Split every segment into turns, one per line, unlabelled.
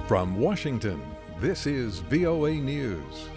From Washington, this is VOA News.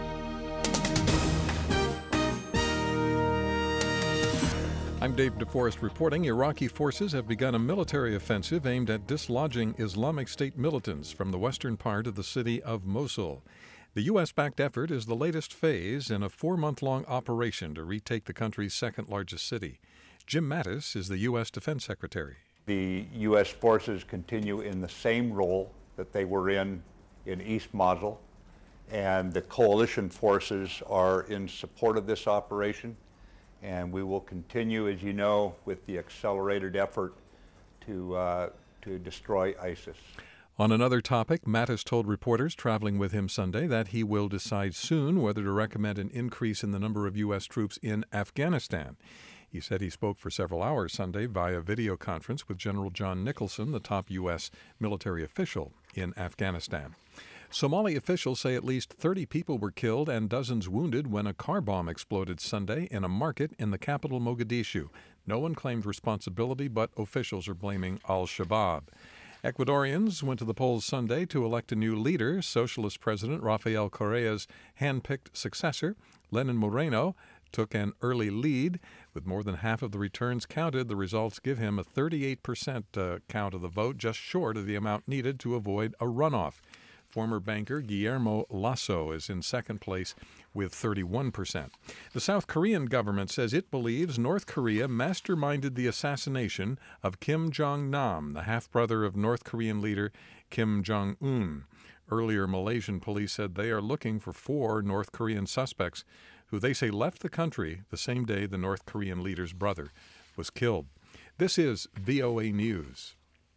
I'm Dave DeForest reporting Iraqi forces have begun a military offensive aimed at dislodging Islamic State militants from the western part of the city of Mosul. The U.S.-backed effort is the latest phase in a 4-month-long operation to retake the country's second-largest city. Jim Mattis is the U.S. Defense Secretary.
The U.S. forces continue in the same role that they were in East Mosul, and the coalition forces are in support of this operation, and we will continue, as you know, with the accelerated effort to destroy ISIS.
On another topic, Mattis told reporters traveling with him Sunday that he will decide soon whether to recommend an increase in the number of U.S. troops in Afghanistan. He said he spoke for several hours Sunday via video conference with General John Nicholson, the top U.S. military official in Afghanistan. Somali officials say at least 30 people were killed and dozens wounded when a car bomb exploded Sunday in a market in the capital Mogadishu. No one claimed responsibility, but officials are blaming al-Shabaab. Ecuadorians went to the polls Sunday to elect a new leader. Socialist President Rafael Correa's hand-picked successor, Lenin Moreno, took an early lead. With more than half of the returns counted, the results give him a 38% count of the vote, just short of the amount needed to avoid a runoff. Former banker Guillermo Lasso is in second place with 31%. The South Korean government says it believes North Korea masterminded the assassination of Kim Jong-nam, the half-brother of North Korean leader Kim Jong-un. Earlier, Malaysian police said they are looking for 4 North Korean suspects who they say left the country the same day the North Korean leader's brother was killed. This is VOA News.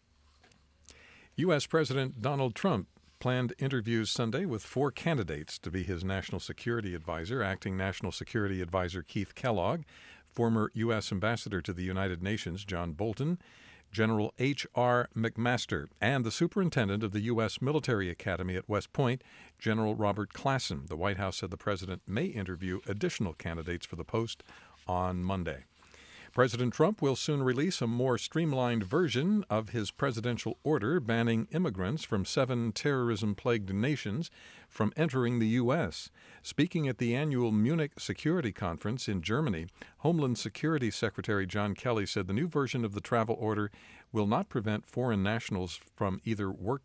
U.S. President Donald Trump planned interviews Sunday with 4 candidates to be his national security advisor. Acting National Security Advisor Keith Kellogg, former U.S. Ambassador to the United Nations John Bolton, General H.R. McMaster, and the Superintendent of the U.S. Military Academy at West Point, General Robert Klassen. The White House said the president may interview additional candidates for the post on Monday. President Trump will soon release a more streamlined version of his presidential order banning immigrants from 7 terrorism-plagued nations from entering the U.S. Speaking at the annual Munich Security Conference in Germany, Homeland Security Secretary John Kelly said the new version of the travel order will not prevent foreign nationals from either work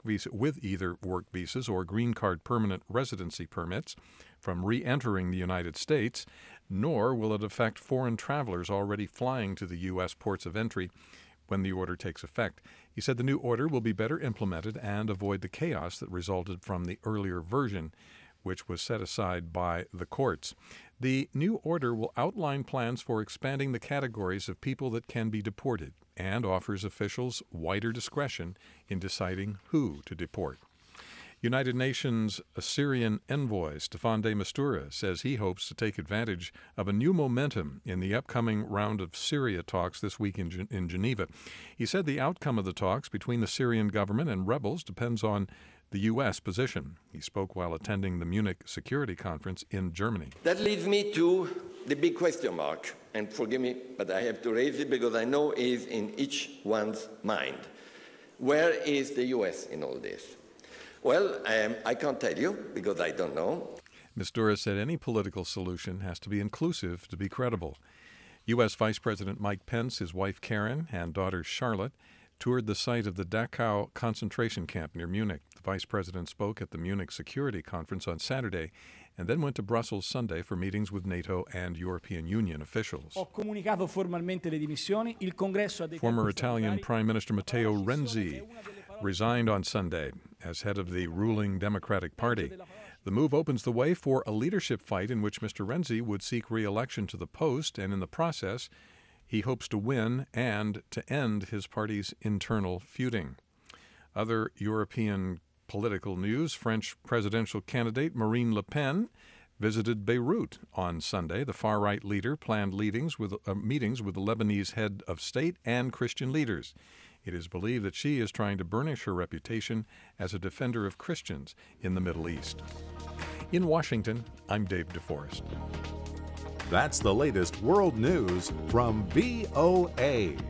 visas or green card permanent residency permits from re-entering the United States, nor will it affect foreign travelers already flying to the U.S. ports of entry when the order takes effect. He said the new order will be better implemented and avoid the chaos that resulted from the earlier version, which was set aside by the courts. The new order will outline plans for expanding the categories of people that can be deported and offers officials wider discretion in deciding who to deport. United Nations Syrian envoy Staffan de Mistura says he hopes to take advantage of a new momentum in the upcoming round of Syria talks this week in Geneva. He said the outcome of the talks between the Syrian government and rebels depends on the U.S. position. He spoke while attending the Munich Security Conference in Germany.
That leads me to the big question mark, and forgive me, but I have to raise it because I know it is in each one's mind. Where is the U.S. in all this? Well, I can't tell you because I don't know.
Mistura said any political solution has to be inclusive to be credible. U.S. Vice President Mike Pence, his wife Karen, and daughter Charlotte toured the site of the Dachau concentration camp near Munich. The vice president spoke at the Munich Security Conference on Saturday and then went to Brussels Sunday for meetings with NATO and European Union officials. Former Italian Prime Minister Matteo Renzi resigned on Sunday as head of the ruling Democratic Party. The move opens the way for a leadership fight in which Mr. Renzi would seek re-election to the post, and in the process, he hopes to win and to end his party's internal feuding. Other European political news: French presidential candidate Marine Le Pen visited Beirut on Sunday. The far-right leader planned meetings with the Lebanese head of state and Christian leaders. It is believed that she is trying to burnish her reputation as a defender of Christians in the Middle East. In Washington, I'm Dave DeForest.
That's the latest world news from VOA.